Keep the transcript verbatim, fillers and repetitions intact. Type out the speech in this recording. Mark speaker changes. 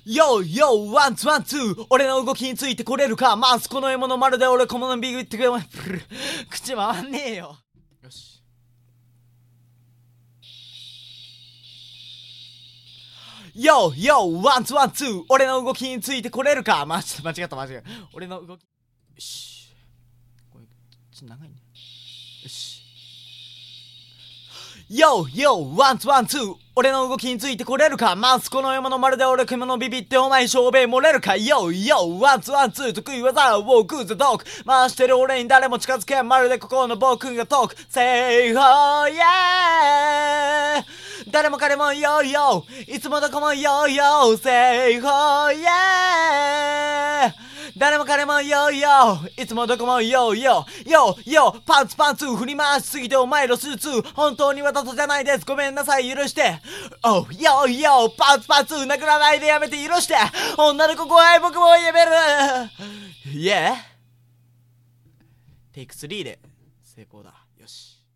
Speaker 1: ヨーヨーワンツーワンツー俺の動きについてこれるかマスこの獲物まるで俺小物ビビってくれ口回んねえよ。よし。ヨーヨーワンツーワンツー俺の動きについてこれるかまちょっと間違った間違えた俺の動き。よし。これちょっと長いね。よし。ヨーヨーワンツーワンツー俺の動きについてこれるかマスこの獲物まるで俺獣ビビってお前小兵漏れるかヨーヨーワンツーワンツー得意技をウォークザドーク回してる俺に誰も近づけんまるでここの僕がトークセイホーイェー誰も彼もヨーヨーいつもどこもヨーヨーセイホーイェー誰も彼もヨーヨーいつもどこもヨーヨーヨーヨーパンツパンツ振り回しすぎてお前のスーツ本当にわざとじゃないですごめんなさい許しておうヨーヨーパンツパンツ殴らないでやめて許して女の子怖い僕もやめるイエーテイクスリーで成功だよし。